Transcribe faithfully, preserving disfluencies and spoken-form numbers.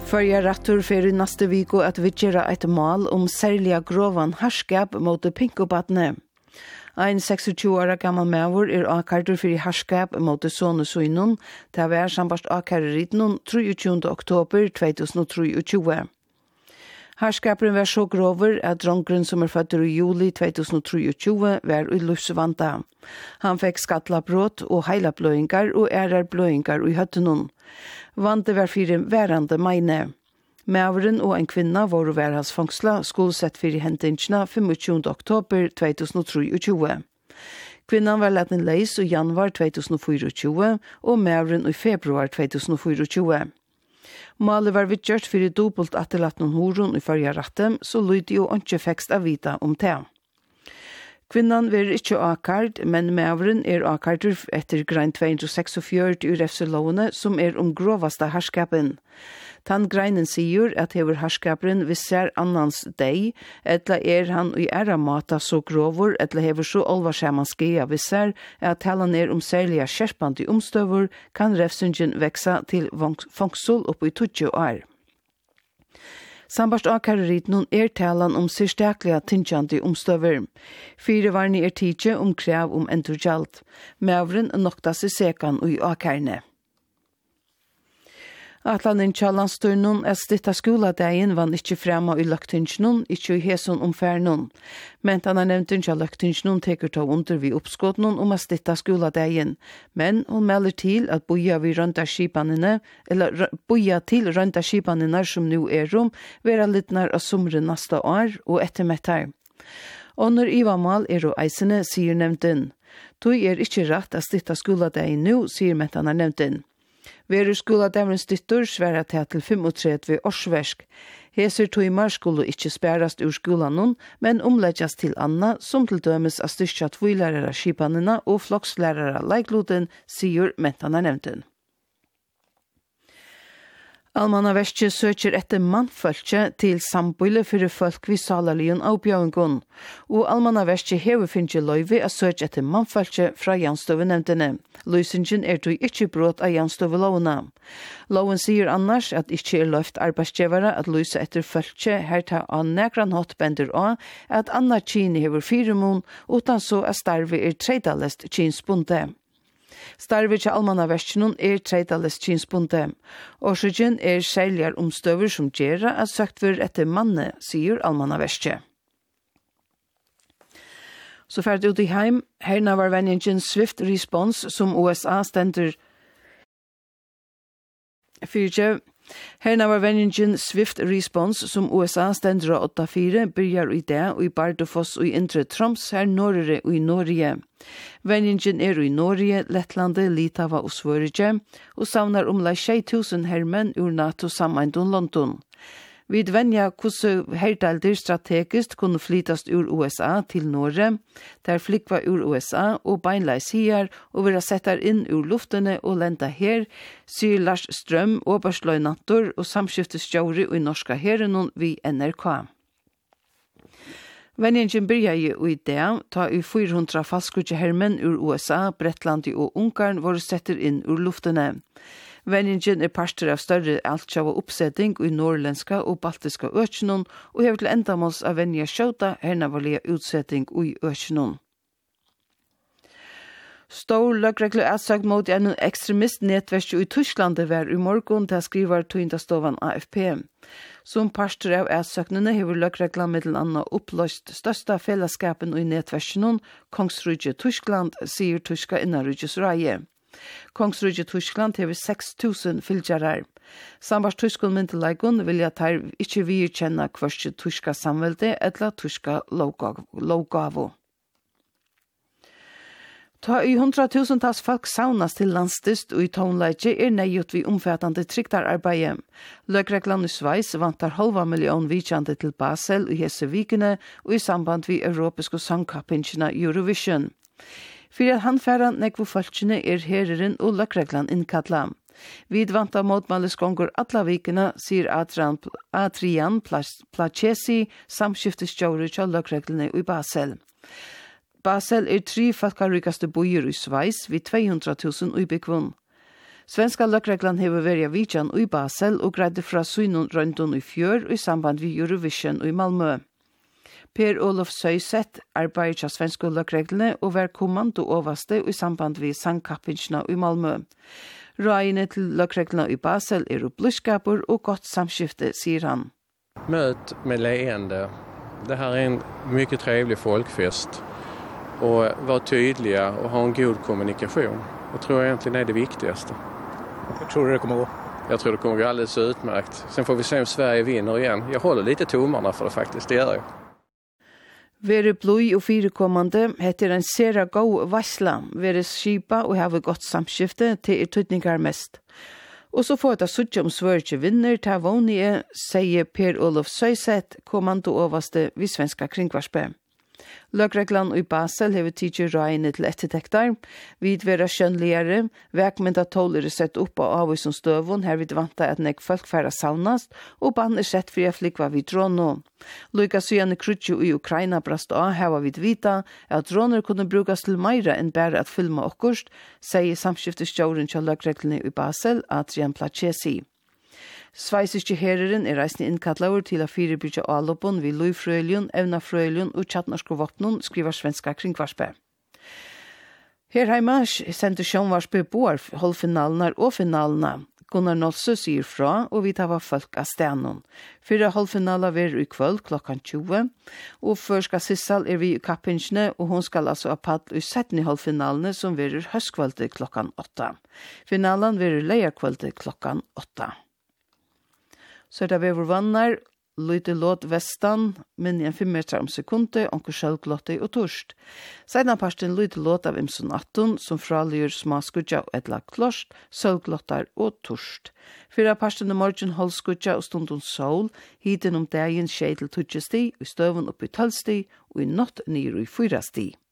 Førja rattur fyrir neste viko at vidgjera et mal om særliga grovan harskap mot pinkobatne. Ein tjueseks-åra gammal mævur er akardur fyrir harskap mot sonu suinun, ta vær sambast akarritnun tjuetre oktober to tusen og tjuetre. Harskaperen var så grover at drongren som er født i juli to tusen og tjuetre var i livsvanta. Han fikk skattlabrott og heilabløyngar og ærarbløyngar i høttenun. Vante var fyrir værande meine. Mæveren og en kvinna var vær hans fangsla skulle sett fyrir hentingina tjuefem oktober to tusen og tjuetre. Kvinnan var laten leis i januar to tusen og tjuefire og mæveren i februar to tusen og tjuefire. Malet var vidgjørt fyrir dobbelt atterlatten horon i førja rattem, så lydde jo ikke fekst av vita om det. Kvinnan var ikke akard, men mæveren er akarder etter grein to hundre seksogfjøruti i refselovene, som er om grovasta harskapen. Tan greinen sier at hever harskaperen visser annans deg, etla er han i æra mata så grovor, etla hever så olvarsaman skia visser, at talan er om særliga skjerpande omstøver, kan refsingen veksa til fangsul oppi tjueto år. Sambart akarritnun er talan om syrstakliga tinsjandi omstøver. Fire varni er tidje om krav om endurgjalt. Mævren nokta seg sekan ui akarne. Atlanen tjallansturnun er stitta skoladegin vann ikkje frema i løgtinsjnun, ikkje i hesun omfernun. Men han har nevnt ikkje løgtinsjnun teker ta under vi oppskotnun om a stitta skoladegin. Men hun melder til at boja vi rønta skipanene, eller boja til rønta skipanene som nu er rom, vera littnar av sumre nasta år og ettermettar. Under ivamal er og eisene, sier nevnten. Tui er ikkje rett a stitta skoladegin nu, sier metan har nevnten. Veru skula dævren styttur sværa til trettifem årsversk. Heser tøymar skulle ikkje spærast ur skulanon, men omleggjast til anna, som til dømes av styrkja tvilærere skipanina og flokslærere leikloten, sier mentan er nevnten. Almanna Vestje søker etter mannfølge til sambøyle for folk vi salarligen av bjøyngon, og Almanna Vestje hever finnje løyve å søke etter mannfølge fra Janstøvenevntene. Løysingen er du ikke brot av Janstøvelovene. Loven sier annars at ikke er løft arbeidsgjevere at løyse etter følge her ta av nekran hot bender av at anna kini hever fire mån, utan så er starve er treidalest kinspunte. Starve til Almanna Vestjenun er treidalest kinspunte. Årsøkjen er særligar omstøver som gjerra at søkt for etter manne, sier Almanna Vestje. Så ferdig ut i heim, herna var venningen Swift Response som U S A stender Fyrtje. Herna var venningen Swift Response som U S A stender åtta fire, byrjar i det og i Bardufoss og i Indre Troms, her Norge og i Norge. Venningen er i Norge, Lettlande, Litava og Sverige, og savnar om la tjei tusen hermenn ur NATO sammandun London. Vid venja hvordan herdalder strategisk kunne flytast ur U S A til Norge, der flikva ur U S A og beinleis hier og vera settar inn ur luftene og lenda her, sier Lars Strøm, oberstløynantor og samskiftesjåri i norska herrenon vi N R K. Venningen byrja i det, ta i fire hundre falskudje hermenn ur U S A, Brettlandi og Ungarn var setter inn ur luftene. Venningen er parster av større altsjava oppsetting i norrländska og baltiska økjenon, og hever til endamåls av venja skjøta hernavarlige utsetting i økjenon. Stor løgregler er sagt mot en ekstremistnettverk i Tyskland var i morgen til skriver tøyndastovan A F P. Som parster av ætsøknene hever løgregler middel anna oppløst største fellesskapen i nettverkjenon, Kongsrudje Tyskland, sier tyska innarudjes raie. Kongsrudje Tyskland hever seks tusen fylgjarar. Sambars tyskon myndelagon vil jeg tar ikkje virkjenna kvørste tyska samvelde eller tyska lovgavo. Ta i hundratusentals folk saunas til landstist og i tonleitje er nøyut vi omfattande tryktararbeid. Løgreglan i Sveis vantar halva million vikjande til Basel i hese vikene og i samband vi europiske sangkappingene Eurovision. For at han færa nekvo folkene er herren og løgreglan innkatla. Vid vanta motmælesgonger alla vikene, sier Adrian, Adrian Placesi, samskiftesjåre til løgreglene i Basel. Basel er tre falkarikaste bojer i Sveis vid två hundra tusen ubekvunn. Svenska løkreglan hever vært vidjan i Basel og greide fra synon røntun i fjør i samband med Eurovision i Malmö. Per Olof Søyseth arbeider til svenske løkreglene og var kommando overste i samband med sangkappingsna i Malmö. Røyene til løkreglene i Basel er opplyskaper og godt samskifte, sier han. Möt med leende. Det här är en mycket trevlig folkfest. Och vara tydliga och ha en god kommunikation. Jag tror egentligen är det viktigaste. Jag tror det kommer gå. Jag tror det kommer gå alldeles utmärkt. Sen får vi se om Sverige vinner igen. Jag håller lite tummarna för det faktiskt, det gör jag. Vere blod og firekommande heter en sera god vassla, vere skipa og have godt samskifte til er tydningar mest. Og så får det suttje om Sverige vinner til vånige, sier Per Olof Søyseth, kommando overste vid svenska kringvarspe. Løkreglan i Basel hever tidser røyene til ettertektar. Vid vera skjønnligere, vekmynda tåler er sett opp av avvis som støvun, her vid vanta at nek folk færa saunast, og bann er sett fri a flikva vid drono. Luka syane krutju i Ukraina brast av heva vid vita, at droner kunne brukas til meira enn bare at filma okkurst, sier samskiftestjåren til løkreglene i Basel, Adrian Placesi. Sveisiske herren er reisende innkattlaur til å firebygge avloppen ved Løyfrøyljen, Evnafrøyljen og Tjattnorske våpnen, skriver svenska kringvarspe. Her heima sendte sjånvarspe boar halvfinalene og finalene. Gunnar Nolse sier fra, og vi tar folk av stenon. Fyra halvfinaler ver i kvöld klokkan tjue, og før skal Sissal er vi i kappingsene, og hun skal altså ha paddel i setten i halvfinalene som verer høstkvölde klokkan åtta. Finalen verer leierkvölde klokkan åtta. Så er det vever vannar, lite låt vestan, men en fem meter om sekunde, onker sjølglotte og torst. Sedan parsten lite låt av imson atton, som fralyr smaskudja og etla klost, sjølglottar og torst. Fyra parsten i morgen holdskudja og stundun sol, hiten om dagen skje til tutsje sti, og støven oppi tølv sti, og i natt nyr i fyra sti.